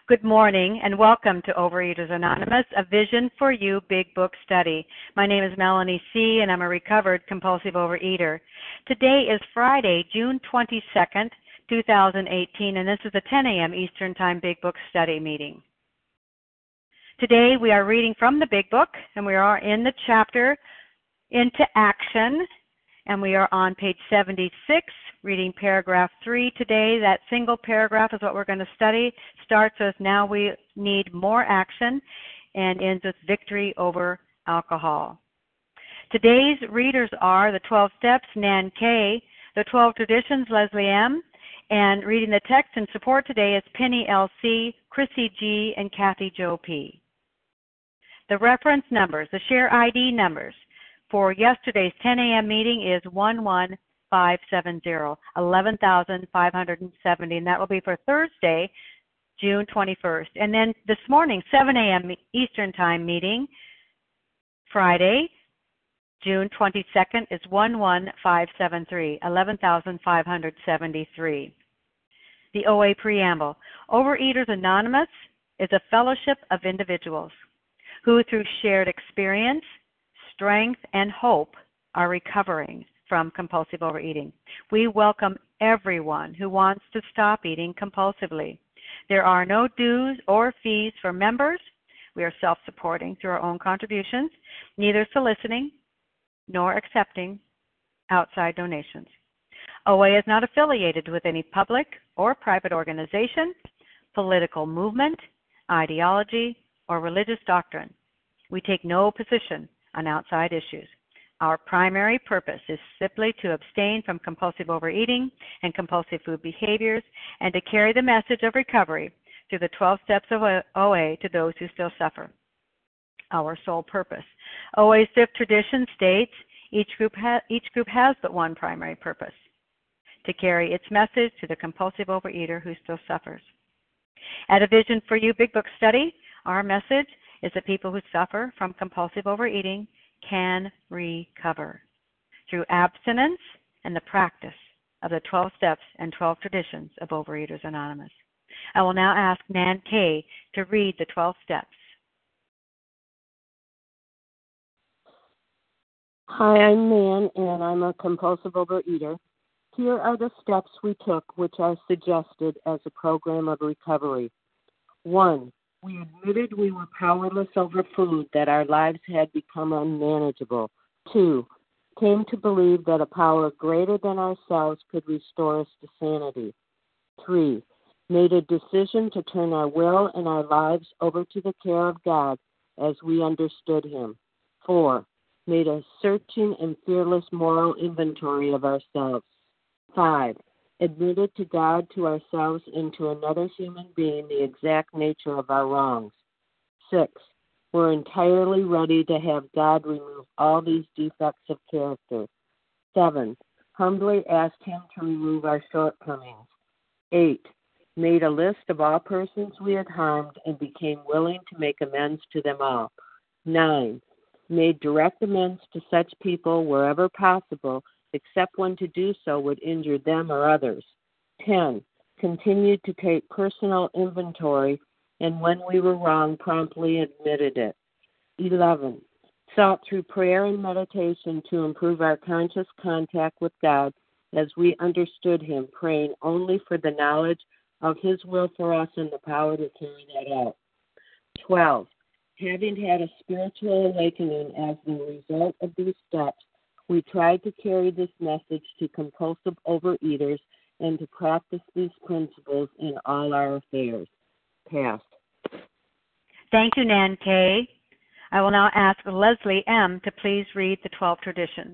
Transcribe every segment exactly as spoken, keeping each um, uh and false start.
Good morning and welcome to Overeaters Anonymous, a Vision for You Big Book Study. My name is Melanie C. and I'm a recovered compulsive overeater. Today is Friday, June twenty-second, two thousand eighteen, and this is a ten a.m. Eastern Time Big Book Study meeting. Today we are reading from the Big Book and we are in the chapter Into Action, and we are on page seventy-six, reading paragraph three today. That single paragraph is what we're going to study. Starts with now we need more action and ends with victory over alcohol. Today's readers are the twelve Steps, Nan K, the twelve Traditions, Leslie M, and reading the text in support today is Penny L C, Chrissy G, and Kathy Jo P. The reference numbers, the share I D numbers for yesterday's ten a.m. meeting is one one five seven zero, eleven thousand five hundred seventy, and that will be for Thursday, June twenty-first. And then this morning, seven a.m. Eastern Time meeting, Friday, June twenty-second, is one one five seven three, eleven thousand five hundred seventy-three. The O A Preamble. Overeaters Anonymous is a fellowship of individuals who, through shared experience, strength, and hope, are recovering from compulsive overeating. We welcome everyone who wants to stop eating compulsively. There are no dues or fees for members. We are self-supporting through our own contributions, neither soliciting nor accepting outside donations. O A is not affiliated with any public or private organization, political movement, ideology, or religious doctrine. We take no position on outside issues. Our primary purpose is simply to abstain from compulsive overeating and compulsive food behaviors and to carry the message of recovery through the twelve steps of O A to those who still suffer. Our sole purpose. O A's fifth tradition states each group, ha- each group has but one primary purpose, to carry its message to the compulsive overeater who still suffers. At a Vision for You Big Book Study, our message is that people who suffer from compulsive overeating can recover through abstinence and the practice of the twelve steps and twelve traditions of Overeaters Anonymous. I will now ask Nan K to read the twelve steps. Hi, I'm Nan, and I'm a compulsive overeater. Here are the steps we took, which are suggested as a program of recovery. One, we admitted we were powerless over food, that our lives had become unmanageable. Two, came to believe that a power greater than ourselves could restore us to sanity. Three, made a decision to turn our will and our lives over to the care of God as we understood Him. Four, made a searching and fearless moral inventory of ourselves. Five, admitted to God, to ourselves, and to another human being the exact nature of our wrongs. Six, we're entirely ready to have God remove all these defects of character. Seven, humbly asked Him to remove our shortcomings. Eight, made a list of all persons we had harmed and became willing to make amends to them all. Nine, made direct amends to such people wherever possible, except when to do so would injure them or others. Ten, continued to take personal inventory, and when we were wrong, promptly admitted it. Eleven, sought through prayer and meditation to improve our conscious contact with God as we understood Him, praying only for the knowledge of His will for us and the power to carry that out. Twelve, having had a spiritual awakening as the result of these steps, we tried to carry this message to compulsive overeaters and to practice these principles in all our affairs. Passed. Thank you, Nan K. I will now ask Leslie M. to please read the twelve traditions.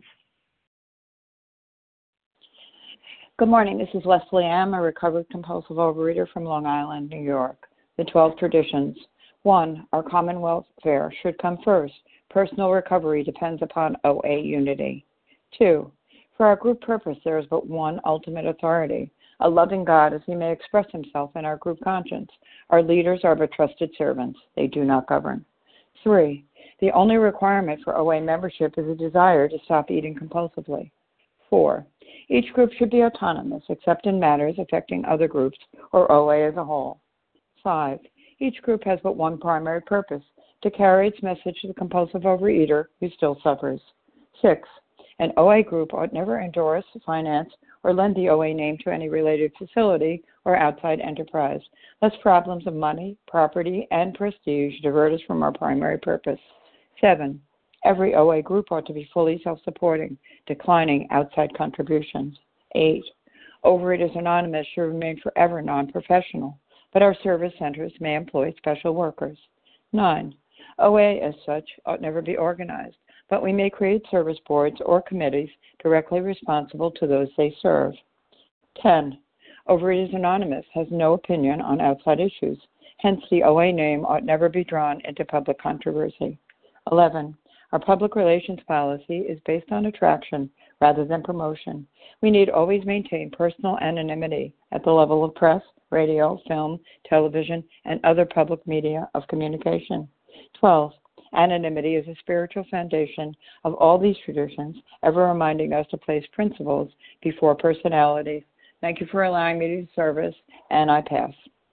Good morning. This is Leslie M., a recovered compulsive overeater from Long Island, New York. The twelve traditions. One, our common welfare should come first. Personal recovery depends upon O A unity. Two, for our group purpose, there is but one ultimate authority, a loving God as He may express Himself in our group conscience. Our leaders are but trusted servants. They do not govern. Three, the only requirement for O A membership is a desire to stop eating compulsively. Four, each group should be autonomous except in matters affecting other groups or O A as a whole. Five, Each group has but one primary purpose, to carry its message to the compulsive overeater who still suffers. Six, an O A group ought never endorse, finance, or lend the O A name to any related facility or outside enterprise, lest problems of money, property, and prestige divert us from our primary purpose. Seven, every O A group ought to be fully self-supporting, declining outside contributions. Eight, Overeaters Anonymous should remain forever non-professional, but our service centers may employ special workers. Nine, O A as such ought never be organized, but we may create service boards or committees directly responsible to those they serve. Ten, Overeaters Anonymous has no opinion on outside issues, hence the O A name ought never be drawn into public controversy. Eleven, our public relations policy is based on attraction rather than promotion. We need always maintain personal anonymity at the level of press, radio, film, television, and other public media of communication. Twelve, anonymity is a spiritual foundation of all these traditions, ever reminding us to place principles before personalities. Thank you for allowing me to service, and I pass.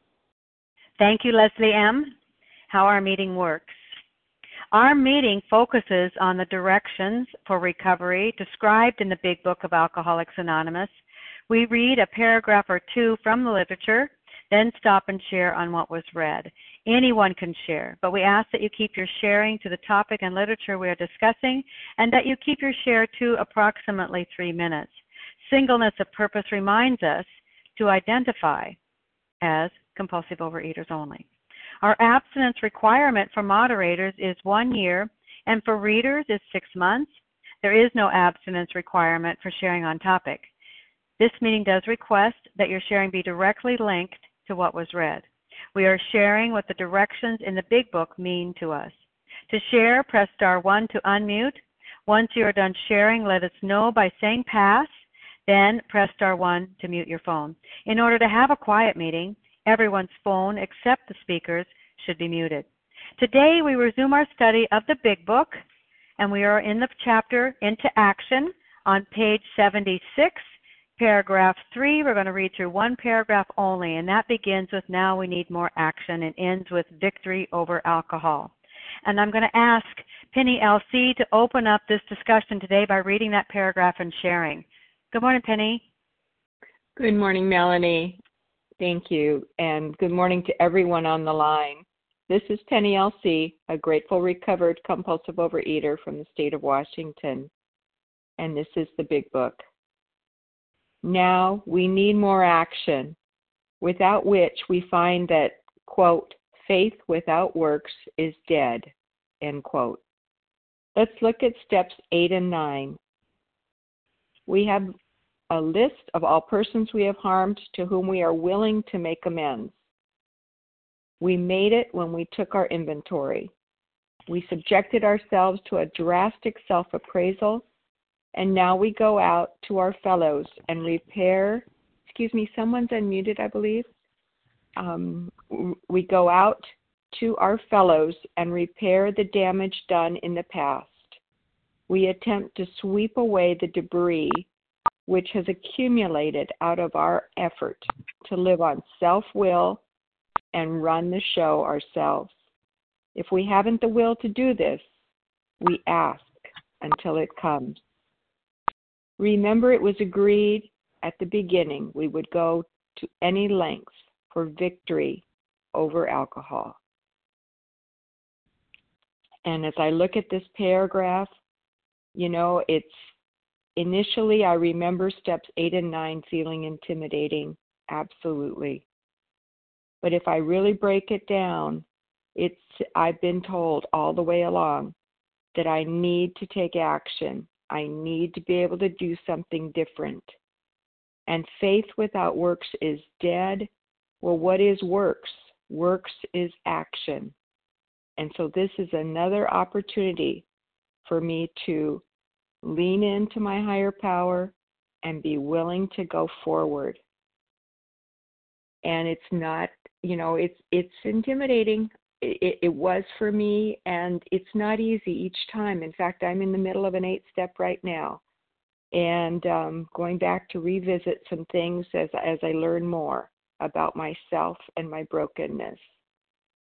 Thank you, Leslie M. How our meeting works. Our meeting focuses on the directions for recovery described in the Big Book of Alcoholics Anonymous. We read a paragraph or two from the literature, then stop and share on what was read. Anyone can share, but we ask that you keep your sharing to the topic and literature we are discussing, and that you keep your share to approximately three minutes. Singleness of purpose reminds us to identify as compulsive overeaters only. Our abstinence requirement for moderators is one year, and for readers is six months. There is no abstinence requirement for sharing on topic. This meeting does request that your sharing be directly linked to what was read. We are sharing what the directions in the Big Book mean to us. To share, press star one to unmute. Once you are done sharing, let us know by saying pass, then press star one to mute your phone. In order to have a quiet meeting, everyone's phone except the speakers should be muted. Today we resume our study of the Big Book, and we are in the chapter Into Action on page seventy-six, paragraph three. We're going to read through one paragraph only, and that begins with now we need more action and ends with victory over alcohol. And I'm going to ask Penny L C to open up this discussion today by reading that paragraph and sharing. Good morning, Penny. Good morning, Melanie. Thank you, and good morning to everyone on the line. This is Penny L C, a grateful recovered compulsive overeater from the state of Washington, and this is the Big Book. Now we need more action, without which we find that, quote, faith without works is dead, end quote. Let's look at steps eight and nine. We have a list of all persons we have harmed to whom we are willing to make amends. We made it when we took our inventory. We subjected ourselves to a drastic self-appraisal, and now we go out to our fellows and repair, excuse me, someone's unmuted, I believe. Um, we go out to our fellows and repair the damage done in the past. We attempt to sweep away the debris which has accumulated out of our effort to live on self-will and run the show ourselves. If we haven't the will to do this, we ask until it comes. Remember, it was agreed at the beginning we would go to any lengths for victory over alcohol. And as I look at this paragraph, you know, it's initially, I remember steps eight and nine feeling intimidating, absolutely. But if I really break it down, it's I've been told all the way along that I need to take action. I need to be able to do something different. And faith without works is dead. Well, what is works? Works is action. And so this is another opportunity for me to lean into my higher power and be willing to go forward. And it's not, you know, it's it's intimidating. It, it was for me, and it's not easy each time. In fact, I'm in the middle of an eight-step right now, and um, going back to revisit some things as as I learn more about myself and my brokenness.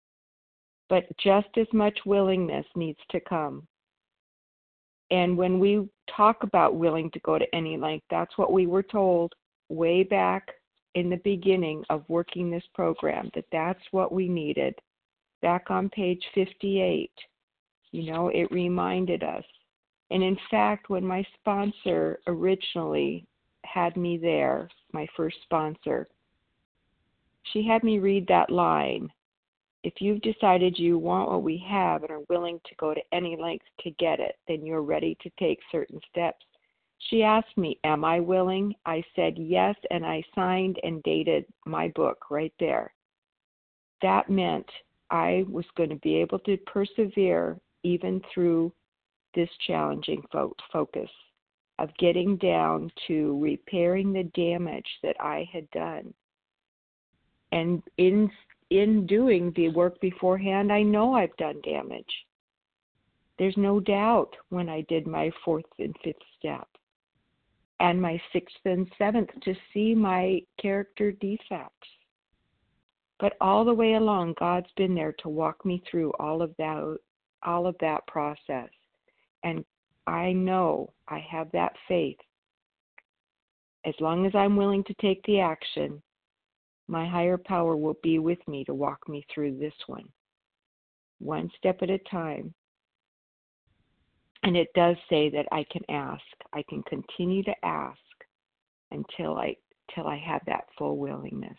but just as much willingness needs to come. And when we talk about willing to go to any length, that's what we were told way back in the beginning of working this program, that that's what we needed. Back on page fifty-eight, you know, it reminded us. And in fact, when my sponsor originally had me there, my first sponsor, she had me read that line. If you've decided you want what we have and are willing to go to any length to get it, then you're ready to take certain steps. She asked me, am I willing? I said yes, and I signed and dated my book right there. That meant I was going to be able to persevere even through this challenging fo- focus of getting down to repairing the damage that I had done. And in in doing the work beforehand, I know I've done damage. There's no doubt when I did my fourth and fifth step and my sixth and seventh to see my character defects. But all the way along, God's been there to walk me through all of that, all of that process. And I know I have that faith. As long as I'm willing to take the action, my higher power will be with me to walk me through this one, one step at a time. And it does say that I can ask. I can continue to ask until I till I have that full willingness.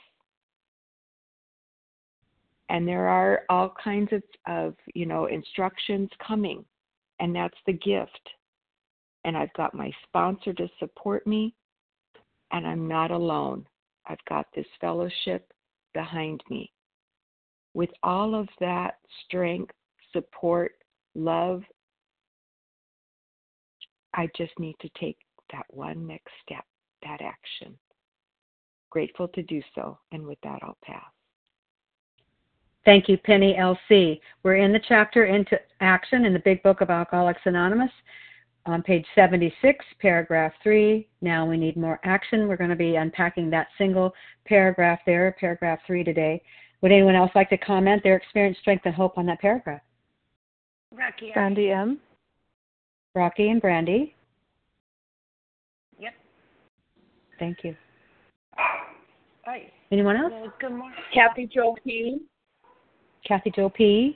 And there are all kinds of, of, you know, instructions coming, and that's the gift. And I've got my sponsor to support me, and I'm not alone. I've got this fellowship behind me. With all of that strength, support, love, I just need to take that one next step, that action. Grateful to do so, and with that, I'll pass. Thank you, Penny L C. We're in the chapter Into Action in the Big Book of Alcoholics Anonymous on page seventy-six, paragraph three. Now we need more action. We're going to be unpacking that single paragraph there, paragraph three today. Would anyone else like to comment their experience, strength, and hope on that paragraph? Rocky. Brandy M. Rocky and Brandy. Yep. Thank you. Hi. Anyone else? Well, good morning. Kathy Jo P. Kathy Jo P.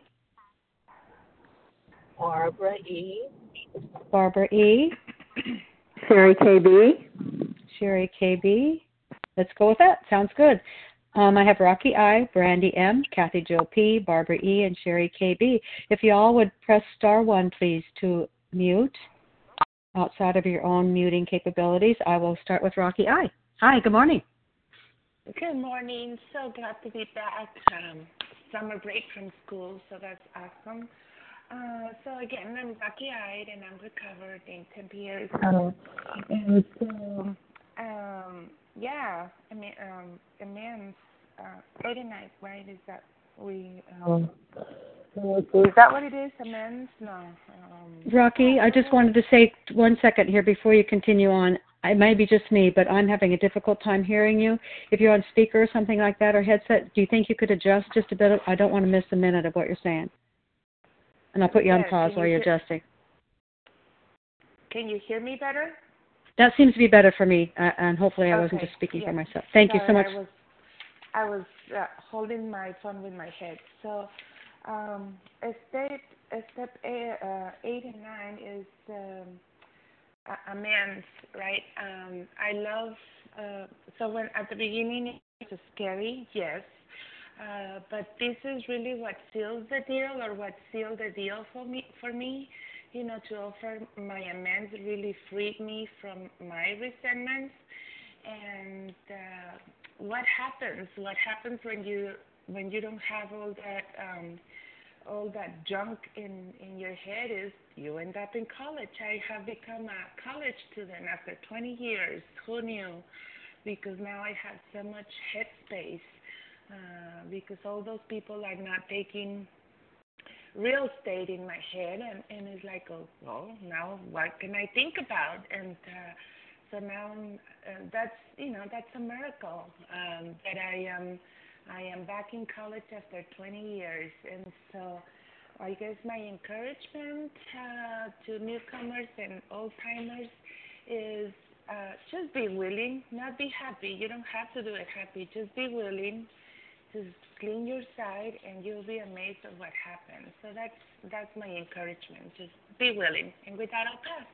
Barbara E. Barbara E. Sherry K B. Sherry K B. Let's go with that. Sounds good. Um, I have Rocky I, Brandy M, Kathy Jo P, Barbara E, and Sherry K B. If you all would press star one, please, to mute outside of your own muting capabilities. I will start with Rocky I. Hi, good morning. Good morning. So glad to be back. Um, summer break from school, so that's awesome. Uh, so again, I'm Rocky-eyed and I'm recovered in Tempe, Arizona. And so, um, yeah, I mean, um, amends, uh, eighty-nine, right? Is that we? Um, is that what it is? Amends? No. Um, Rocky, I just wanted to say one second here before you continue on. It may be just me, but I'm having a difficult time hearing you. If you're on speaker or something like that or headset, do you think you could adjust just a bit? I don't want to miss a minute of what you're saying. And I'll put you on yes, pause while you you're hear, adjusting. Can you hear me better? That seems to be better for me, uh, and hopefully I okay. wasn't just speaking yes. for myself. Thank Sorry, you so much. I was, I was uh, holding my phone with my head. So um, step, step eight, uh, eight and nine is um, amends, right? Um, I love, uh, so when at the beginning it's scary, yes. Uh, but this is really what seals the deal, or what sealed the deal for me. For me, you know, to offer my amends really freed me from my resentments. And uh, what happens? What happens when you when you don't have all that um, all that junk in in your head is you end up in college. I have become a college student after twenty years. Who knew? Because now I have so much headspace. Uh, because all those people are not taking real estate in my head, and, and it's like, oh, well, now what can I think about? And uh, so now uh, that's, you know, that's a miracle um, that I am I am back in college after twenty years, and so I guess my encouragement uh, to newcomers and old-timers is uh, just be willing, not be happy. You don't have to do it happy. Just be willing. Just clean your side, and you'll be amazed at what happens. So that's that's my encouragement. Just be willing. And with that, I'll pass.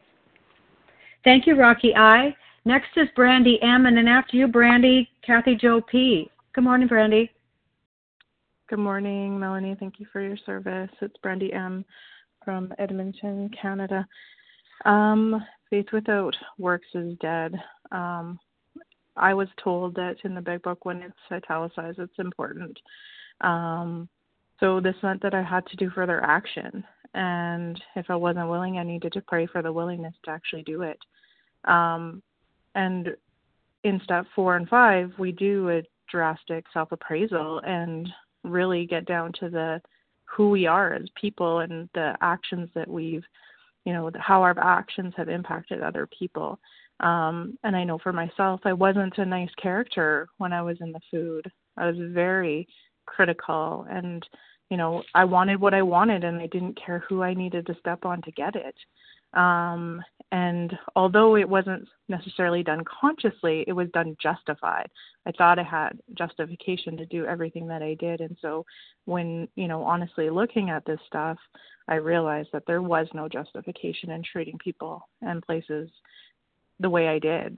Thank you, Rocky I. Next is Brandy M, and then after you, Brandy, Kathy Jo P. Good morning, Brandy. Good morning, Melanie. Thank you for your service. It's Brandy M from Edmonton, Canada. Um, faith without works is dead. Um, I was told that in the big book, when it's italicized, it's important. Um, so this meant that I had to do further action. And if I wasn't willing, I needed to pray for the willingness to actually do it. Um, and in step four and five, we do a drastic self-appraisal and really get down to the who we are as people and the actions that we've, you know, how our actions have impacted other people. Um, and I know for myself, I wasn't a nice character when I was in the food. I was very critical and, you know, I wanted what I wanted and I didn't care who I needed to step on to get it. Um, and although it wasn't necessarily done consciously, it was done justified. I thought I had justification to do everything that I did. And so when, you know, honestly looking at this stuff, I realized that there was no justification in treating people and places the way I did.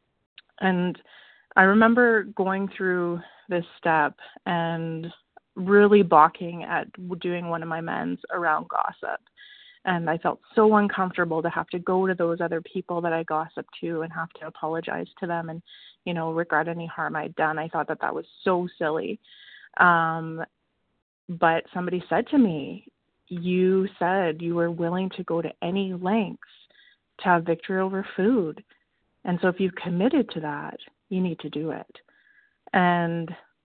And I remember going through this step and really balking at doing one of my men's around gossip. And I felt so uncomfortable to have to go to those other people that I gossiped to and have to apologize to them and, you know, regret any harm I'd done. I thought that that was so silly. Um, but somebody said to me, you said you were willing to go to any lengths to have victory over food. And so if you've committed to that, you need to do it. And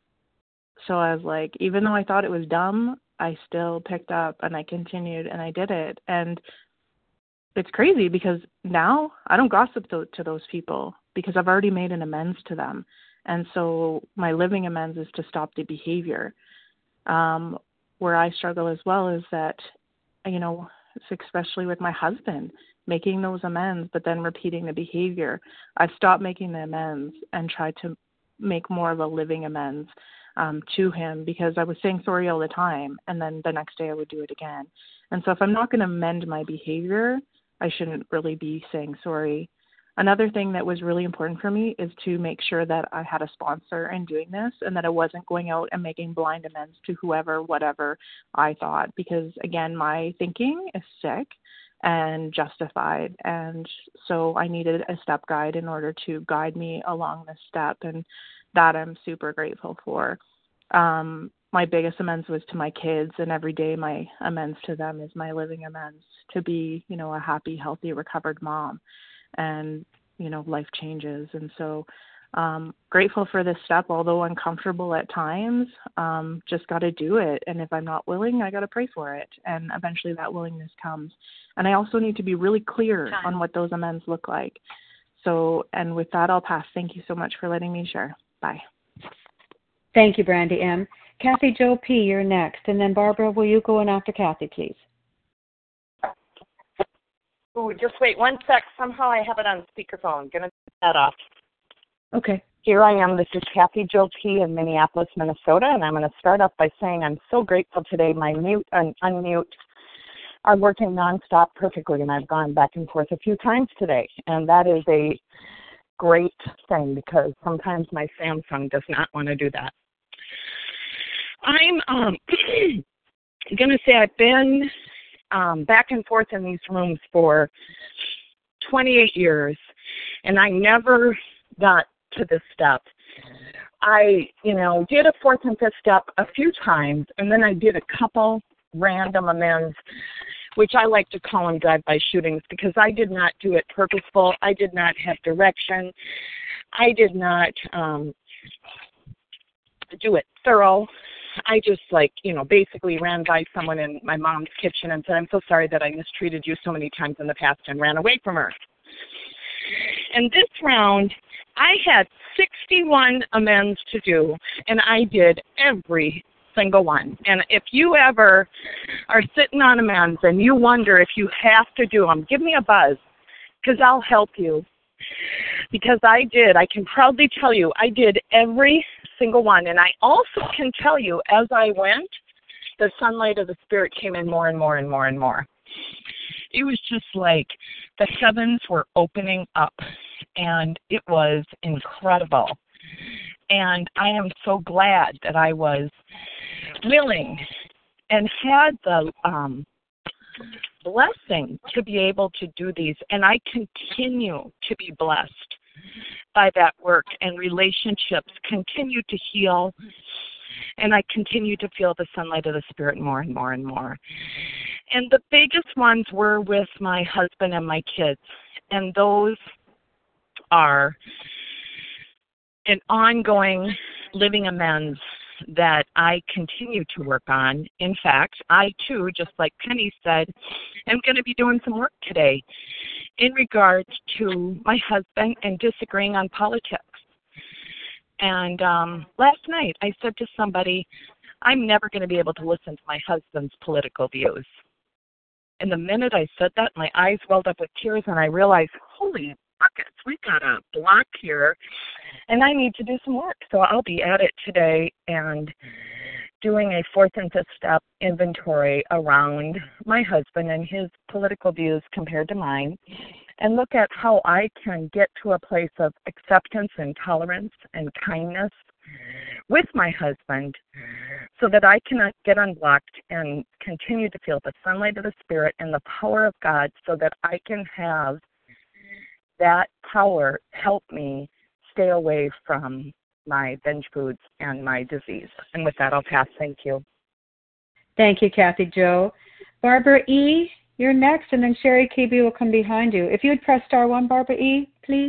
so I was like, even though I thought it was dumb, I still picked up and I continued and I did it. And it's crazy because now I don't gossip to, to those people because I've already made an amends to them. And so my living amends is to stop the behavior. Um, where I struggle as well is that, you know, especially with my husband, making those amends, but then repeating the behavior. I've stopped making the amends and tried to make more of a living amends um, to him because I was saying sorry all the time, and then the next day I would do it again. And so if I'm not going to mend my behavior, I shouldn't really be saying sorry. Another thing that was really important for me is to make sure that I had a sponsor in doing this and that I wasn't going out and making blind amends to whoever, whatever I thought, because again, my thinking is sick and justified. And so I needed a step guide in order to guide me along this step. And that I'm super grateful for. Um, my biggest amends was to my kids, and every day my amends to them is my living amends to be, you know, a happy, healthy, recovered mom. And, you know, life changes. And so um, grateful for this step, although uncomfortable at times, um, just got to do it. And if I'm not willing, I got to pray for it. And eventually that willingness comes. And I also need to be really clear Time. on what those amends look like. So, and with that, I'll pass. Thank you so much for letting me share. Bye. Thank you, Brandy M. Kathy Jo P., you're next. And then Barbara, will you go in after Kathy, please? Oh, just wait one sec. Somehow I have it on speakerphone. I'm going to turn that off. Okay. Here I am. This is Kathy Jo P. in Minneapolis, Minnesota, and I'm going to start off by saying I'm so grateful today. My mute and unmute are working nonstop perfectly, and I've gone back and forth a few times today, and that is a great thing because sometimes my Samsung does not want to do that. I'm um, going to say I've been um, back and forth in these rooms for twenty-eight years, and I never got to this step. I, you know, did a fourth and fifth step a few times, and then I did a couple random amends, which I like to call them drive-by shootings, because I did not do it purposeful. I did not have direction. I did not um, do it thorough. I just, like, you know, basically ran by someone in my mom's kitchen and said, I'm so sorry that I mistreated you so many times in the past, and ran away from her. And this round, I had sixty-one amends to do, and I did every single one. And if you ever are sitting on amends and you wonder if you have to do them, give me a buzz, because I'll help you. Because I did. I can proudly tell you I did every single one. And I also can tell you as I went, the sunlight of the Spirit came in more and more and more and more. It was just like the heavens were opening up, and it was incredible. And I am so glad that I was willing and had the um, blessing to be able to do these. And I continue to be blessed by that work, and relationships continue to heal, and I continue to feel the sunlight of the Spirit more and more and more. And the biggest ones were with my husband and my kids, and those are an ongoing living amends that I continue to work on. In fact, I too, just like Penny said, am going to be doing some work today in regards to my husband and disagreeing on politics. And um, last night I said to somebody, I'm never going to be able to listen to my husband's political views. And the minute I said that, my eyes welled up with tears, and I realized, holy buckets, we got a block here, and I need to do some work. So I'll be at it today and doing a fourth and fifth step inventory around my husband and his political views compared to mine, and look at how I can get to a place of acceptance and tolerance and kindness with my husband so that I can get unblocked and continue to feel the sunlight of the Spirit and the power of God, so that I can have that power help me stay away from my binge foods and my disease. And with that, I'll pass. Thank you. Thank you, Kathy Jo. Barbara E., you're next, and then Sherry K B will come behind you. If you would press star one, Barbara E., please.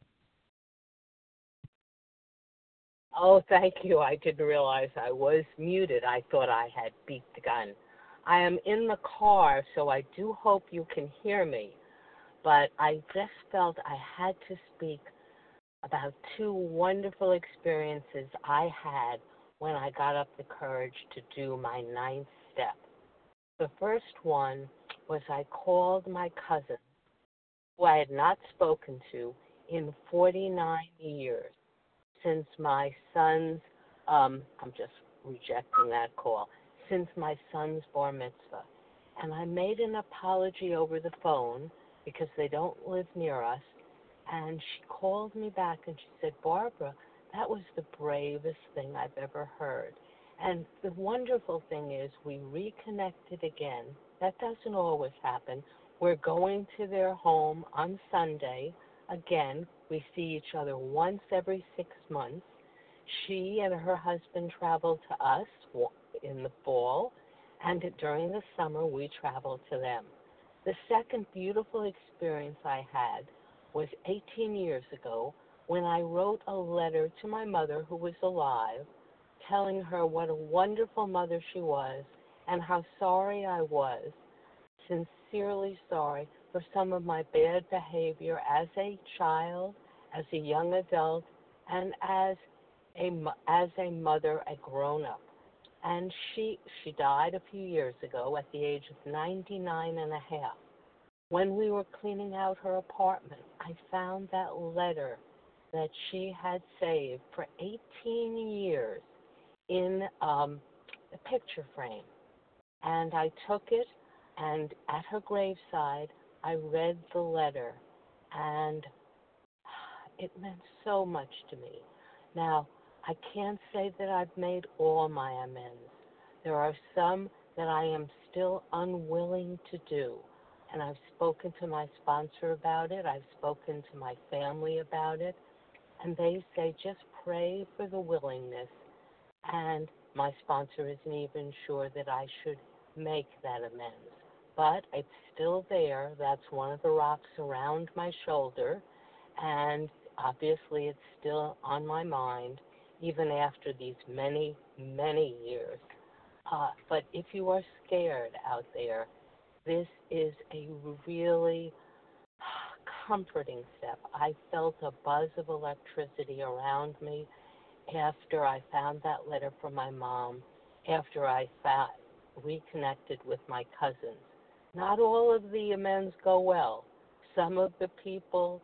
Oh, thank you. I didn't realize I was muted. I thought I had beat the gun. I am in the car, so I do hope you can hear me. But I just felt I had to speak about two wonderful experiences I had when I got up the courage to do my ninth step. The first one was I called my cousin, who I had not spoken to in forty-nine years, since my son's, um, I'm just rejecting that call, since my son's bar mitzvah. And I made an apology over the phone because they don't live near us. And she called me back and she said, Barbara, that was the bravest thing I've ever heard. And the wonderful thing is we reconnected again. That doesn't always happen. We're going to their home on Sunday. Again, we see each other once every six months. She and her husband travel to us in the fall, and during the summer we travel to them. The second beautiful experience I had was eighteen years ago when I wrote a letter to my mother, who was alive, telling her what a wonderful mother she was and how sorry I was, sincerely sorry, for some of my bad behavior as a child, as a young adult, and as a, as a mother, a grown-up. And she, she died a few years ago at the age of ninety-nine and a half. When we were cleaning out her apartment, I found that letter that she had saved for eighteen years in um, a picture frame. And I took it, and at her graveside, I read the letter, and it meant so much to me. Now, I can't say that I've made all my amends. There are some that I am still unwilling to do. And I've spoken to my sponsor about it. I've spoken to my family about it. And they say, just pray for the willingness. And my sponsor isn't even sure that I should make that amends. But it's still there. That's one of the rocks around my shoulder. And obviously it's still on my mind, even after these many, many years. Uh, but if you are scared out there, this is a really comforting step. I felt a buzz of electricity around me after I found that letter from my mom, after I found, reconnected with my cousins. Not all of the amends go well. Some of the people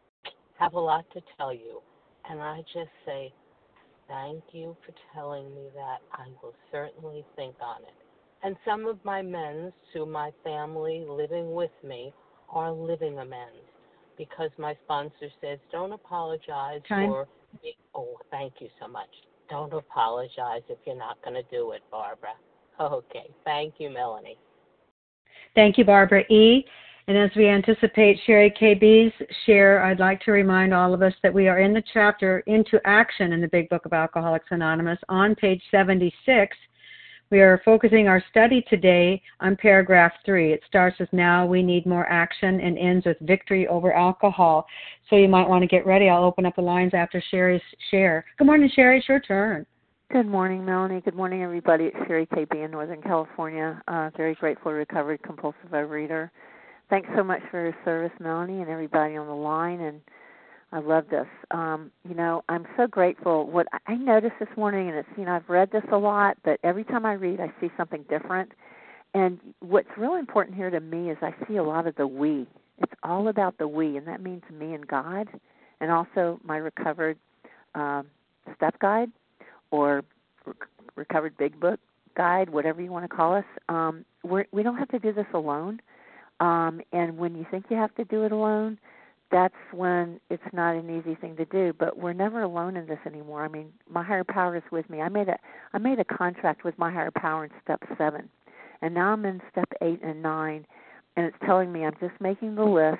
have a lot to tell you, and I just say, thank you for telling me that. I will certainly think on it. And some of my amends to my family living with me are living amends, because my sponsor says, don't apologize Time. for, oh, thank you so much. Don't apologize if you're not going to do it, Barbara. Okay, thank you, Melanie. Thank you, Barbara E. And as we anticipate Sherry K B's share, I'd like to remind all of us that we are in the chapter Into Action in the Big Book of Alcoholics Anonymous on page seventy-six. We are focusing our study today on paragraph three. It starts with now we need more action and ends with victory over alcohol. So you might want to get ready. I'll open up the lines after Sherry's share. Good morning, Sherry. It's your turn. Good morning, Melanie. Good morning, everybody. It's Sherry K B in Northern California. Uh, very grateful, recovered compulsive overeater. Thanks so much for your service, Melanie, and everybody on the line. And I love this. Um, you know, I'm so grateful. What I noticed this morning, and it's, you know, I've read this a lot, but every time I read, I see something different. And what's really important here to me is I see a lot of the we. It's all about the we, and that means me and God, and also my recovered um, step guide or rec- recovered big book guide, whatever you want to call us. Um, we're, we don't have to do this alone. Um, and when you think you have to do it alone, that's when it's not an easy thing to do. But we're never alone in this anymore. I mean, my higher power is with me. I made a I made a contract with my higher power in step seven, and now I'm in step eight and nine, and it's telling me I'm just making the list,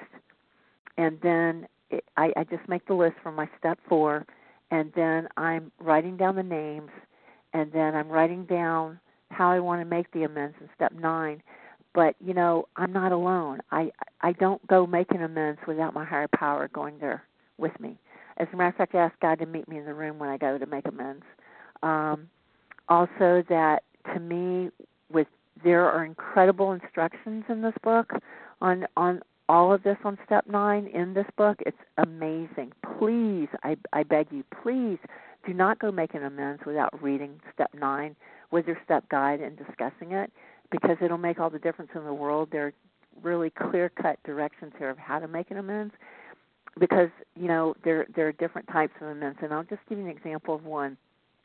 and then it, I, I just make the list for my step four, and then I'm writing down the names, and then I'm writing down how I want to make the amends in step nine. But, you know, I'm not alone. I I don't go making amends without my higher power going there with me. As a matter of fact, I ask God to meet me in the room when I go to make amends. Um, also that, to me, with there are incredible instructions in this book on, on all of this on step nine in this book. It's amazing. Please, I, I beg you, please do not go making amends without reading step nine with your step guide and discussing it, because it'll make all the difference in the world. There are really clear-cut directions here of how to make an amends, because, you know, there there are different types of amends. And I'll just give you an example of one.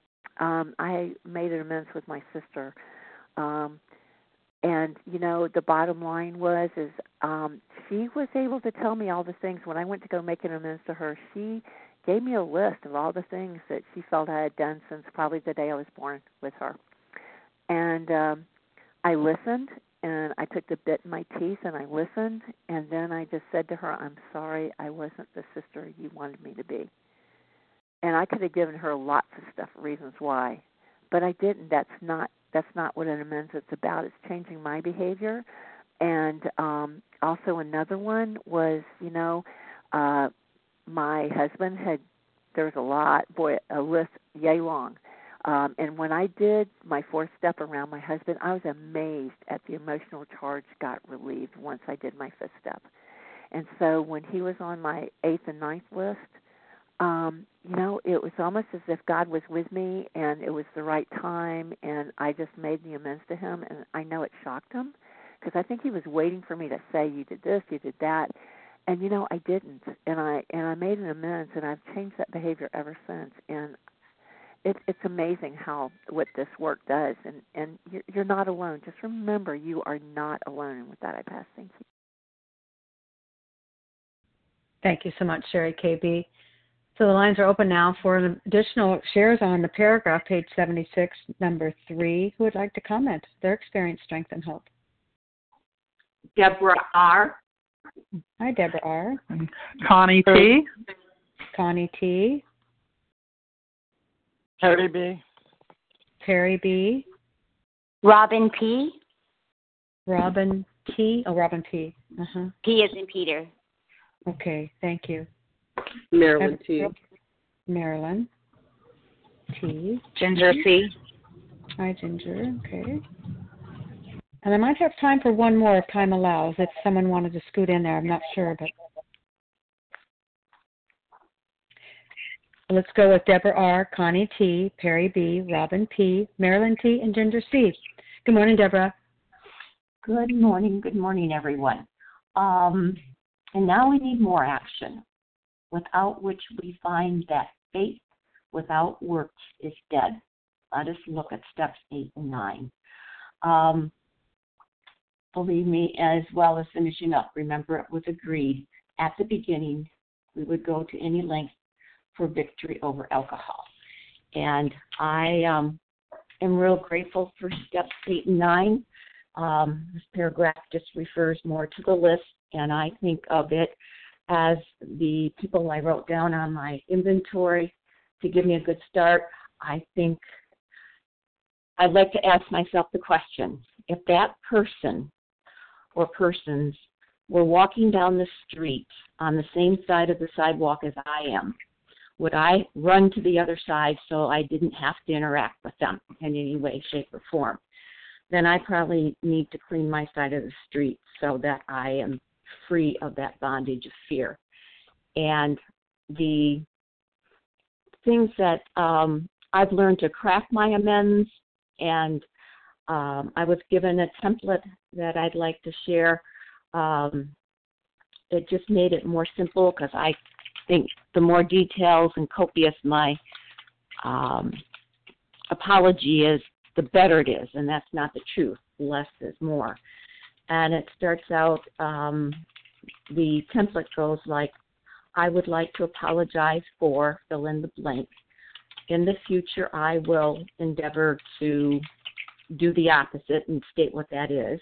Um, I made an amends with my sister, um, and, you know, the bottom line was is um, she was able to tell me all the things. When I went to go make an amends to her, she gave me a list of all the things that she felt I had done since probably the day I was born with her. And um, I listened, and I took the bit in my teeth, and I listened, and then I just said to her, I'm sorry I wasn't the sister you wanted me to be. And I could have given her lots of stuff, reasons why, but I didn't. That's not that's not what an amends is about. It's changing my behavior. And um, also another one was, you know, uh, my husband had, there was a lot, boy, a list yay long. Um, and when I did my fourth step around my husband, I was amazed at the emotional charge got relieved once I did my fifth step. And so when he was on my eighth and ninth list, um, you know, it was almost as if God was with me, and it was the right time, and I just made the amends to him. And I know it shocked him, because I think he was waiting for me to say, you did this, you did that. And, you know, I didn't. And I and I made an amends, and I've changed that behavior ever since. And It, it's amazing how what this work does, and, and you're, you're not alone. Just remember, you are not alone. And with that, I pass. Thank you. Thank you so much, Sherry K B. So the lines are open now for additional shares on the paragraph, page seventy-six, number three. Who would like to comment? Their experience, strength, and hope. Deborah R. Hi, Deborah R. Connie T. Connie T. Terry B. Terry B. Robin P. Robin T. Oh, Robin P. Uh-huh. P as in Peter. Okay, thank you. Marilyn T. Marilyn T. Ginger C. Hi, Ginger. Okay. And I might have time for one more if time allows, if someone wanted to scoot in there. I'm not sure, but let's go with Deborah R., Connie T., Perry B., Robin P., Marilyn T., and Ginger C. Good morning, Deborah. Good morning. Good morning, everyone. Um, and now we need more action, without which we find that faith without works is dead. Let us look at steps eight and nine. Um, believe me, as well as finishing up, remember it was agreed at the beginning we would go to any length for victory over alcohol. And I um, am real grateful for steps eight and nine. Um, this paragraph just refers more to the list, and I think of it as the people I wrote down on my inventory to give me a good start. I think I'd like to ask myself the question, if that person or persons were walking down the street on the same side of the sidewalk as I am, would I run to the other side so I didn't have to interact with them in any way, shape, or form? Then I probably need to clean my side of the street so that I am free of that bondage of fear. And the things that um, I've learned to craft my amends, and um, I was given a template that I'd like to share. Um, it just made it more simple because I think the more details and copious my um, apology is, the better it is, and that's not the truth. Less is more. And it starts out, um, the template goes like, I would like to apologize for, fill in the blank. In the future, I will endeavor to do the opposite and state what that is.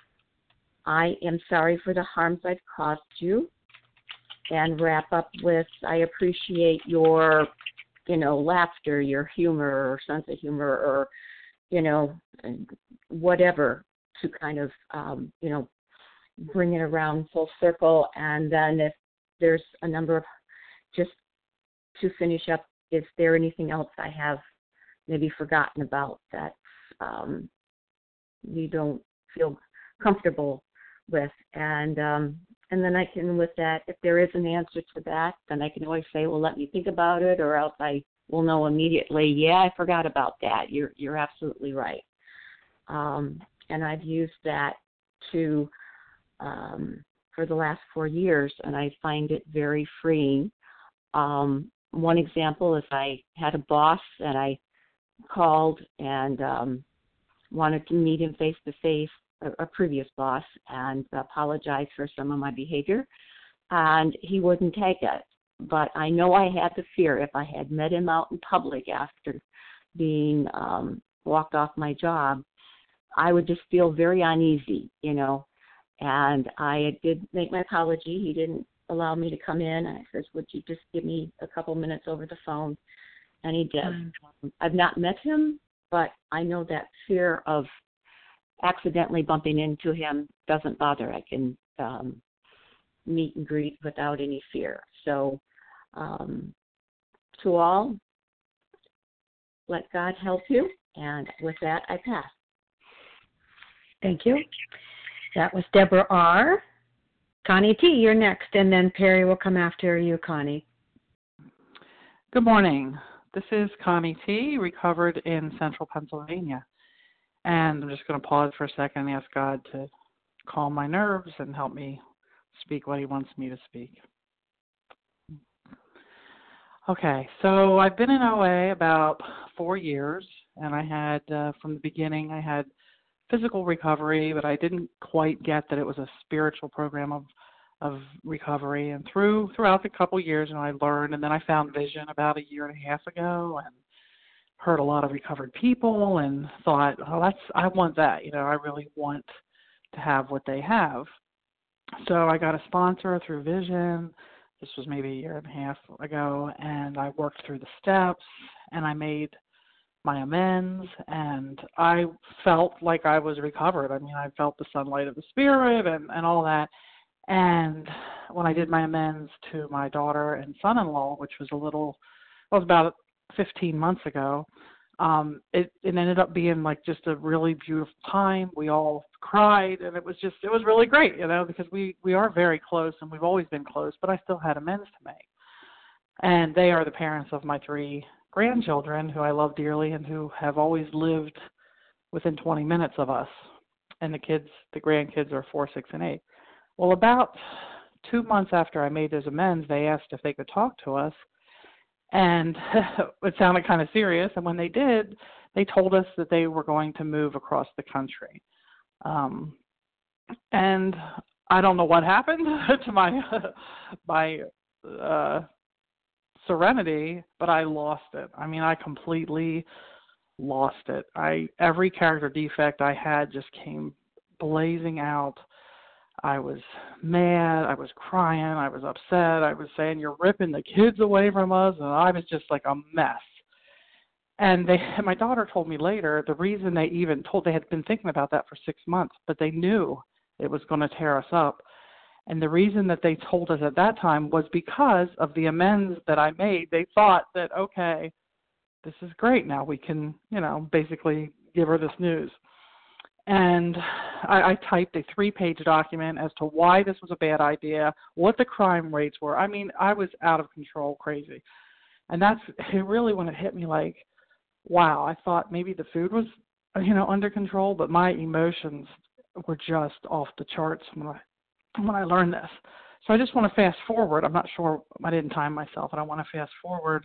I am sorry for the harms I've caused you. And wrap up with, I appreciate your, you know, laughter, your humor or sense of humor, or, you know, whatever, to kind of, um, you know, bring it around full circle. And then if there's a number of, just to finish up, is there anything else I have maybe forgotten about that um, you don't feel comfortable with? And um, and then I can, with that, if there is an answer to that, then I can always say, well, let me think about it, or else I will know immediately, yeah, I forgot about that. You're you're absolutely right. Um, and I've used that to um, for the last four years, and I find it very freeing. Um, one example is I had a boss that I called and um, wanted to meet him face to face, a previous boss, and apologize for some of my behavior, and he wouldn't take it. But I know I had the fear if I had met him out in public after being um, walked off my job, I would just feel very uneasy, you know. And I did make my apology. He didn't allow me to come in. I said, would you just give me a couple minutes over the phone? And he did. Mm-hmm. I've not met him, but I know that fear of accidentally bumping into him doesn't bother. I can um, meet and greet without any fear. So um, to all, let God help you. And with that, I pass. Thank you. That was Deborah R. Connie T., you're next, and then Perry will come after you, Connie. Good morning. This is Connie T., recovered in central Pennsylvania. And I'm just going to pause for a second and ask God to calm my nerves and help me speak what he wants me to speak. Okay, so I've been in O A about four years, and I had, uh, from the beginning, I had physical recovery, but I didn't quite get that it was a spiritual program of of recovery. And through throughout the couple years, you know, I learned, and then I found Vision about a year and a half ago, and heard a lot of recovered people, and thought, oh, that's I want that. You know, I really want to have what they have. So I got a sponsor through Vision. This was maybe a year and a half ago, and I worked through the steps, and I made my amends, and I felt like I was recovered. I mean, I felt the sunlight of the Spirit and, and all that. And when I did my amends to my daughter and son-in-law, which was a little, well, it was about fifteen months ago, um, it, it ended up being like just a really beautiful time. We all cried, and it was just, it was really great, you know, because we, we are very close, and we've always been close, but I still had amends to make. And they are the parents of my three grandchildren who I love dearly and who have always lived within twenty minutes of us. And the kids, the grandkids are four, six, and eight. Well, about two months after I made those amends, they asked if they could talk to us. And it sounded kind of serious. And when they did, they told us that they were going to move across the country. Um, and I don't know what happened to my my uh, serenity, but I lost it. I mean, I completely lost it. I every character defect I had just came blazing out. I was mad. I was crying. I was upset. I was saying, "You're ripping the kids away from us," and I was just like a mess. And they, my daughter told me later, the reason they even told, they had been thinking about that for six months, but they knew it was going to tear us up. And the reason that they told us at that time was because of the amends that I made. They thought that, okay, this is great. Now we can, you know, basically give her this news. And I, I typed a three-page document as to why this was a bad idea, what the crime rates were. I mean, I was out of control, crazy. And that's it really when it hit me like, wow, I thought maybe the food was, you know, under control, but my emotions were just off the charts when I when I learned this. So I just want to fast forward. I'm not sure, I didn't time myself, and I want to fast forward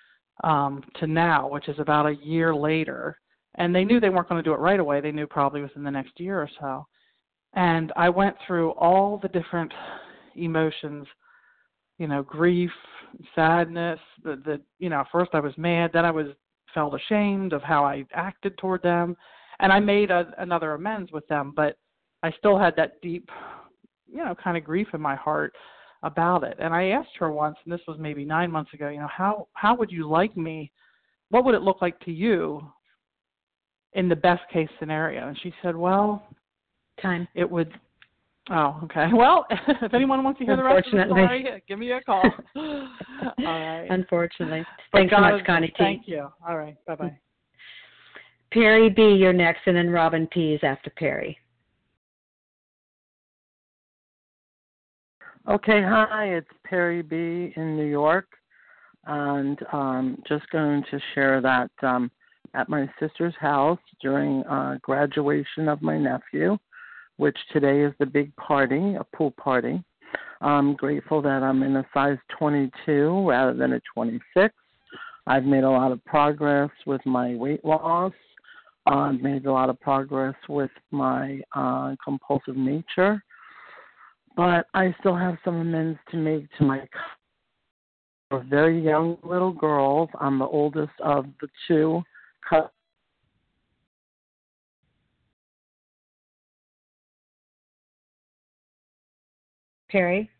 um, to now, which is about a year later. And they knew they weren't going to do it right away. They knew probably within the next year or so. And I went through all the different emotions, you know, grief, sadness, the, the you know, first I was mad, then I was felt ashamed of how I acted toward them, and I made a, another amends with them, but I still had that deep, you know, kind of grief in my heart about it. And I asked her once, and this was maybe nine months ago, you know, how, how would you like me, what would it look like to you in the best case scenario? And she said, well, time. It would, oh, okay. Well, if anyone wants to hear the rest of the story, give me a call. All right. Unfortunately. But Thanks so God much, is, Connie T. Thank you. All right. Bye-bye. Perry B., you're next, and then Robin P. is after Perry. Okay, hi, it's Perry B. in New York, and um, just going to share that um, at my sister's house during uh, graduation of my nephew, which today is the big party, a pool party. I'm grateful that I'm in a size twenty-two rather than a twenty-six. I've made a lot of progress with my weight loss. Uh, I've made a lot of progress with my uh, compulsive nature. But I still have some amends to make to my very young little girls. I'm the oldest of the two. Perry?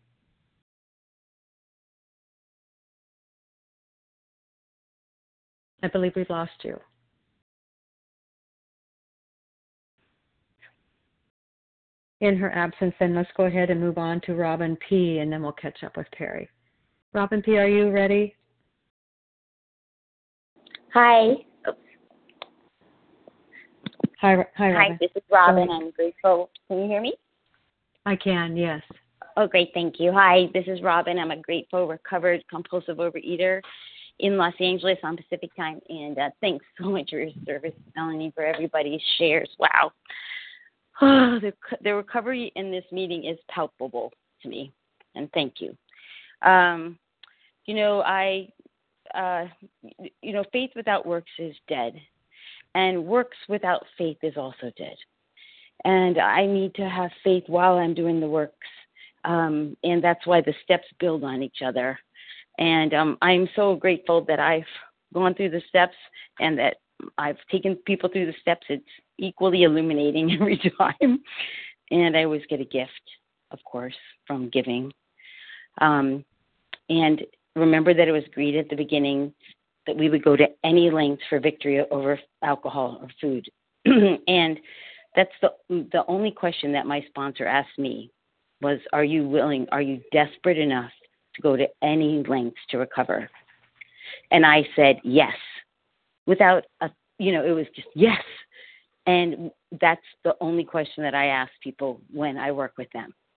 I believe we've lost you. In her absence, then let's go ahead and move on to Robin P., and then we'll catch up with Perry. Robin P., are you ready? Hi. Hi, hi, Robin. Hi, this is Robin. I'm grateful. Can you hear me? I can, yes. Oh, great. Thank you. Hi, this is Robin. I'm a grateful, recovered, compulsive overeater in Los Angeles on Pacific time. And uh, thanks so much for your service, Melanie, for everybody's shares. Wow. Oh, the, the recovery in this meeting is palpable to me, and thank you. Um, you know, I, uh, you know, faith without works is dead, and works without faith is also dead. And I need to have faith while I'm doing the works, um, and that's why the steps build on each other. And um, I'm so grateful that I've gone through the steps and that I've taken people through the steps. It's equally illuminating every time. And I always get a gift, of course, from giving. Um, and remember that it was agreed at the beginning that we would go to any lengths for victory over alcohol or food. And that's the the only question that my sponsor asked me was, are you willing, are you desperate enough to go to any lengths to recover? And I said, yes. Without a, you know, it was just yes. And that's the only question that I ask people when I work with them.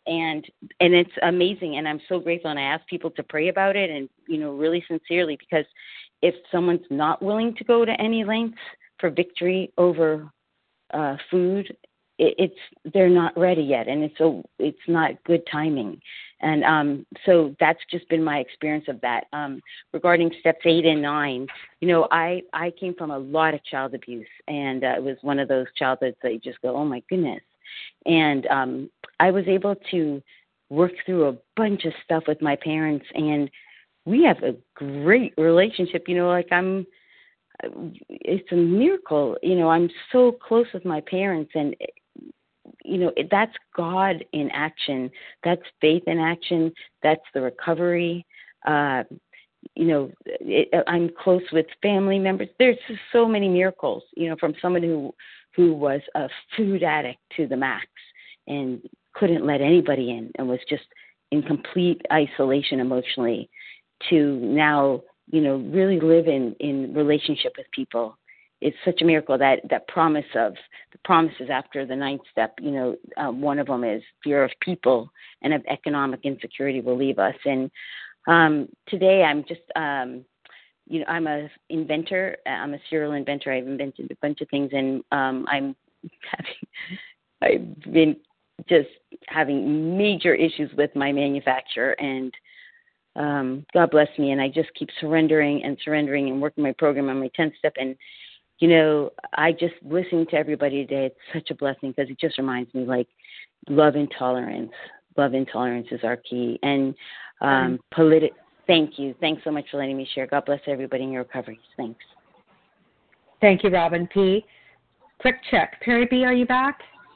and and it's amazing, and I'm so grateful, and I ask people to pray about it, and you know, really sincerely, because if someone's not willing to go to any lengths for victory over uh, food, it, it's they're not ready yet, and it's so it's not good timing, and um, so that's just been my experience of that. Um, regarding steps eight and nine, you know, I I came from a lot of child abuse, and uh, it was one of those childhoods that you just go, oh my goodness. And um, I was able to work through a bunch of stuff with my parents, and we have a great relationship. You know, like I'm, it's a miracle. You know, I'm so close with my parents, and, you know, that's God in action. That's faith in action. That's the recovery. Uh, you know, it, I'm close with family members. There's just so many miracles, you know, from someone who who was a food addict to the max and couldn't let anybody in and was just in complete isolation emotionally, to now, you know, really live in, in relationship with people. It's such a miracle. That, that promise of, the promises after the ninth step, you know, um, one of them is fear of people and of economic insecurity will leave us. And um, today I'm just, um, you know, I'm a inventor. I'm a serial inventor. I've invented a bunch of things, and um, I'm having, I've been just having major issues with my manufacturer, and um, God bless me. And I just keep surrendering and surrendering and working my program on my tenth step. And, you know, I just listening to everybody today, it's such a blessing, because it just reminds me, like, love and tolerance. Love and tolerance is our key. And um, politi- Thank you. Thanks so much for letting me share. God bless everybody in your recoveries. Thanks. Thank you, Robin P. Quick check. Perry B., are you back?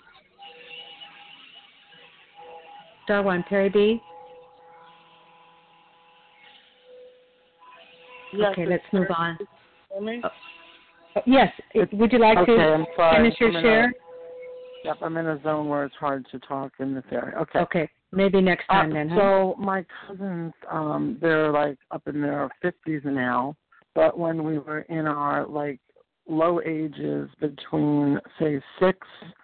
Star one, Perry B. Yes, okay, let's move on. Oh, yes. Would you like okay, to I'm sorry. finish your I'm share? A, yep, I'm in a zone where it's hard to talk in this area. Okay. Okay. Maybe next time uh, then. Huh? So my cousins, um, they're like up in their fifties now, but when we were in our like low ages between say six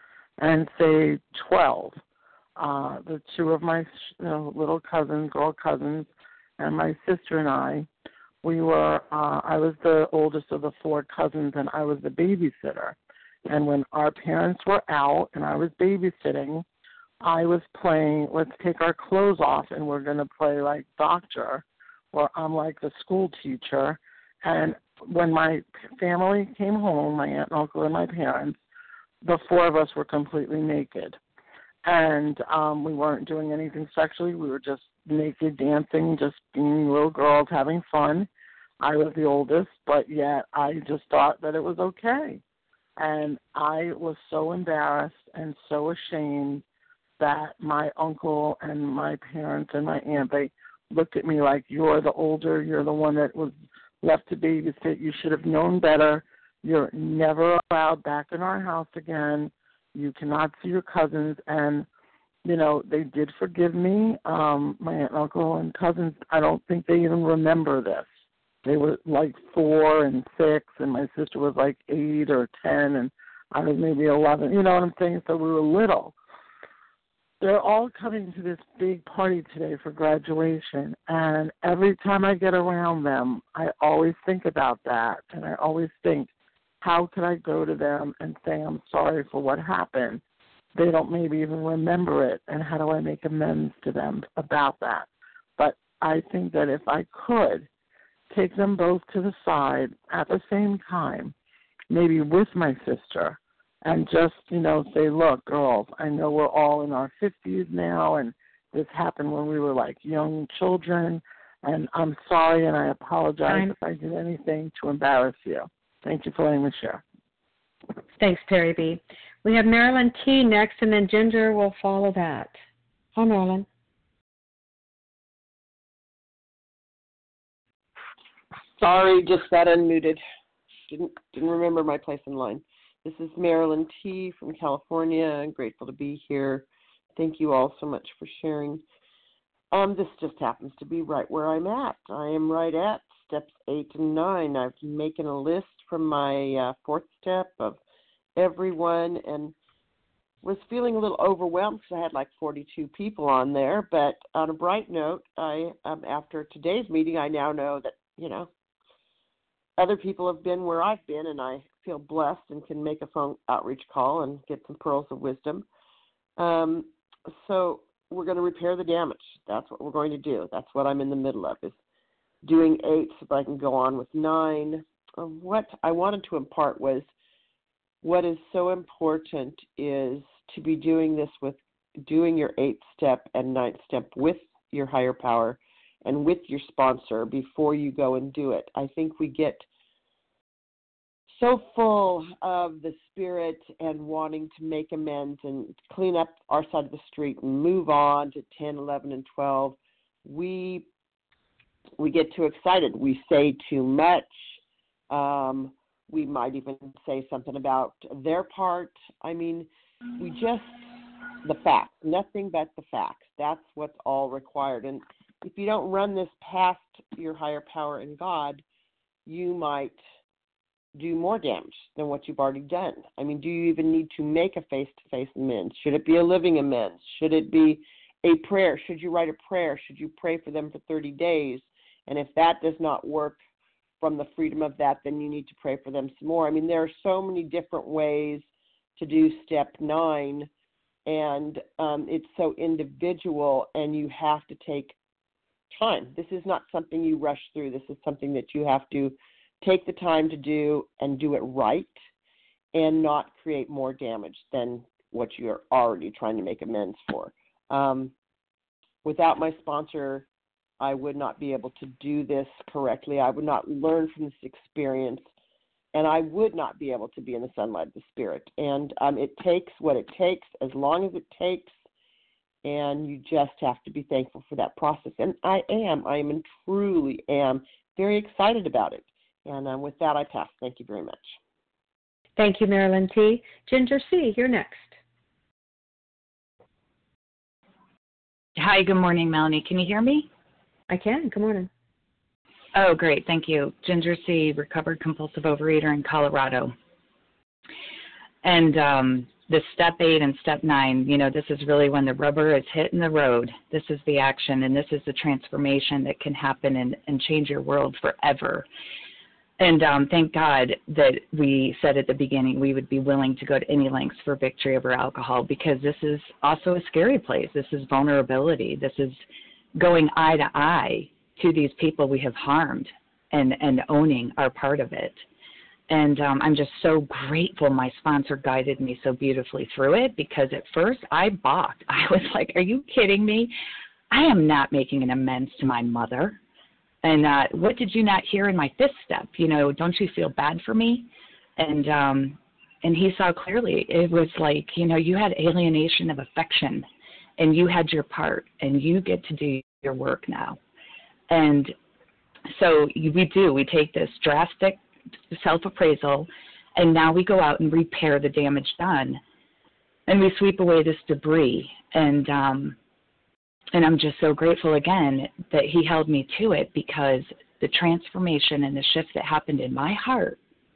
and say twelve, uh, the two of my you know, little cousins, girl cousins, and my sister and I, we were. Uh, I was the oldest of the four cousins, and I was the babysitter. And when our parents were out and I was babysitting, I was playing, let's take our clothes off and we're going to play like doctor, or I'm like the school teacher. And when my family came home, my aunt and uncle and my parents, the four of us were completely naked. And um, we weren't doing anything sexually. We were just naked, dancing, just being little girls, having fun. I was the oldest, but yet I just thought that it was okay. And I was so embarrassed and so ashamed that my uncle and my parents and my aunt, they looked at me like, you're the older, you're the one that was left to babysit, you should have known better, you're never allowed back in our house again, you cannot see your cousins. And, you know, they did forgive me. Um, my aunt and uncle and cousins, I don't think they even remember this. They were like four and six, and my sister was like eight or ten, and I was maybe eleven, you know what I'm saying? So we were little. They're all coming to this big party today for graduation, and every time I get around them, I always think about that, and I always think, how can I go to them and say I'm sorry for what happened? They don't maybe even remember it, and how do I make amends to them about that? But I think that if I could take them both to the side at the same time, maybe with my sister, and just, you know, say, look, girls, I know we're all in our fifties now, and this happened when we were, like, young children, and I'm sorry, and I apologize Fine. if I did anything to embarrass you. Thank you for letting me share. Thanks, Perry B. We have Marilyn T. next, and then Ginger will follow that. Hi, Marilyn. Sorry, just got unmuted. Didn't didn't remember my place in line. This is Marilyn T. from California. I'm grateful to be here. Thank you all so much for sharing. Um, this just happens to be right where I'm at. I am right at steps eight and nine. I've making a list from my uh, fourth step of everyone, and was feeling a little overwhelmed because I had like forty-two people on there. But on a bright note, I um, after today's meeting, I now know that, you know, other people have been where I've been, and I feel blessed and can make a phone outreach call and get some pearls of wisdom. Um, so we're going to repair the damage. That's what we're going to do. That's what I'm in the middle of, is doing eight so that I can go on with nine. Uh, what I wanted to impart was, what is so important is to be doing this with doing your eighth step and ninth step with your higher power and with your sponsor before you go and do it. I think we get so full of the spirit and wanting to make amends and clean up our side of the street and move on to ten, eleven, and twelve. We we get too excited. We say too much. Um, we might even say something about their part. I mean, we just, the facts, nothing but the facts. That's what's all required. And if you don't run this past your higher power and God, you might do more damage than what you've already done. I mean, do you even need to make a face-to-face amends? Should it be a living amends? Should it be a prayer? Should you write a prayer? Should you pray for them for thirty days? And if that does not work from the freedom of that, then you need to pray for them some more. I mean, there are so many different ways to do step nine, and um, it's so individual, and you have to take time. This is not something you rush through. This is something that you have to take the time to do and do it right and not create more damage than what you're already trying to make amends for. Um, without my sponsor, I would not be able to do this correctly. I would not learn from this experience, and I would not be able to be in the sunlight of the Spirit. And um, it takes what it takes, as long as it takes, and you just have to be thankful for that process. And I am, I am and truly am very excited about it. And um, with that, I pass. Thank you very much. Thank you, Marilyn T. Ginger C., you're next. Hi, good morning, Melanie. Can you hear me? I can. Good morning. Oh, great. Thank you. Ginger C., recovered compulsive overeater in Colorado. And um, the step eight and step nine, you know, this is really when the rubber is hitting the road. This is the action, and this is the transformation that can happen and, and change your world forever. And um, thank God that we said at the beginning we would be willing to go to any lengths for victory over alcohol, because this is also a scary place. This is vulnerability. This is going eye to eye to these people we have harmed and, and owning our part of it. And um, I'm just so grateful my sponsor guided me so beautifully through it, because at first I balked. I was like, are you kidding me? I am not making an amends to my mother. And uh, what did you not hear in my fifth step? You know, don't you feel bad for me? And um, and he saw clearly. It was like, you know, you had alienation of affection, and you had your part, and you get to do your work now. And so we do. We take this drastic self-appraisal, and now we go out and repair the damage done, and we sweep away this debris. And um, and I'm just so grateful again that he held me to it, because the transformation and the shift that happened in my heart,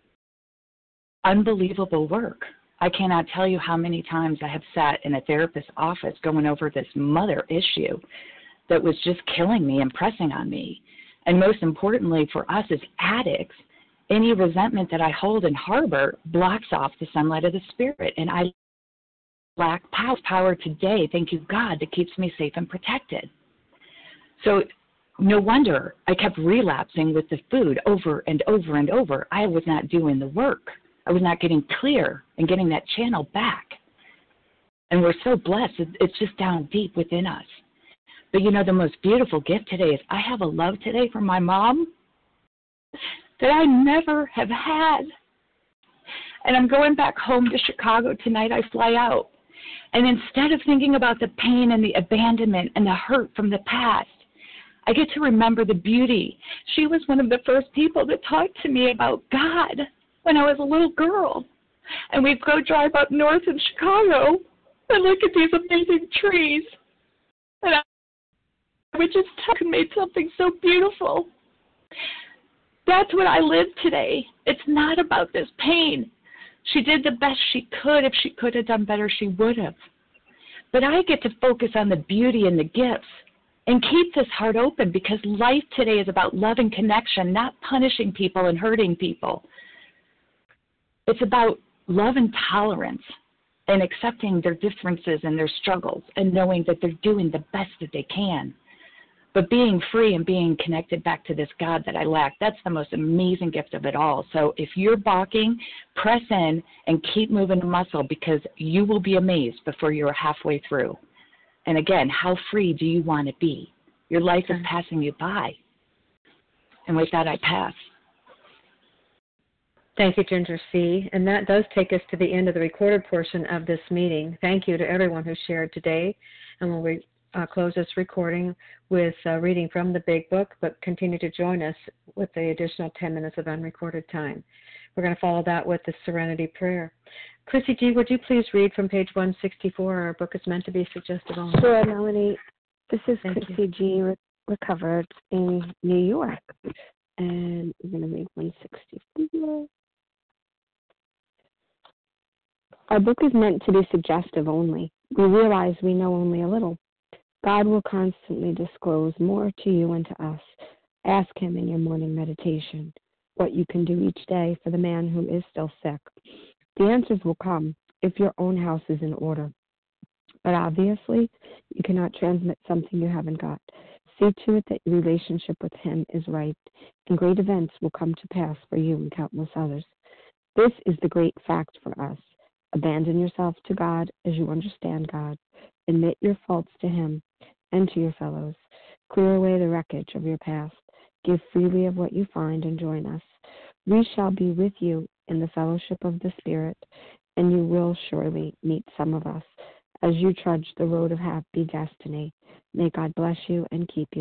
unbelievable work. I cannot tell you how many times I have sat in a therapist's office going over this mother issue that was just killing me and pressing on me. And most importantly for us as addicts, any resentment that I hold and harbor blocks off the sunlight of the Spirit. And I lack power today, thank you, God, that keeps me safe and protected. So no wonder I kept relapsing with the food over and over and over. I was not doing the work. I was not getting clear and getting that channel back. And we're so blessed. It's just down deep within us. But, you know, the most beautiful gift today is I have a love today for my mom that I never have had. And I'm going back home to Chicago tonight. I fly out. And instead of thinking about the pain and the abandonment and the hurt from the past, I get to remember the beauty. She was one of the first people that talked to me about God when I was a little girl. And we'd go drive up north in Chicago and look at these amazing trees. And I would just talk and made something so beautiful. That's what I live today. It's not about this pain. She did the best she could. If she could have done better, she would have. But I get to focus on the beauty and the gifts and keep this heart open, because life today is about love and connection, not punishing people and hurting people. It's about love and tolerance and accepting their differences and their struggles and knowing that they're doing the best that they can. But being free and being connected back to this God that I lack, that's the most amazing gift of it all. So if you're balking, press in and keep moving the muscle, because you will be amazed before you're halfway through. And again, how free do you want to be? Your life is passing you by. And with that, I pass. Thank you, Ginger C. And that does take us to the end of the recorded portion of this meeting. Thank you to everyone who shared today. And we'll re- uh, close this recording with uh, reading from the Big Book, but continue to join us with the additional ten minutes of unrecorded time. We're going to follow that with the Serenity Prayer. Chrissy G., would you please read from page one sixty-four? Our book is meant to be suggestive only. Sure, Melanie. This is Thank Chrissy you. G., re- recovered in New York. And we're going to read one sixty-four. Our book is meant to be suggestive only. We realize we know only a little. God will constantly disclose more to you and to us. Ask Him in your morning meditation what you can do each day for the man who is still sick. The answers will come if your own house is in order. But obviously, you cannot transmit something you haven't got. See to it that your relationship with Him is right, and great events will come to pass for you and countless others. This is the great fact for us. Abandon yourself to God as you understand God. Admit your faults to Him and to your fellows. Clear away the wreckage of your past. Give freely of what you find and join us. We shall be with you in the fellowship of the Spirit, and you will surely meet some of us as you trudge the road of happy destiny. May God bless you and keep you.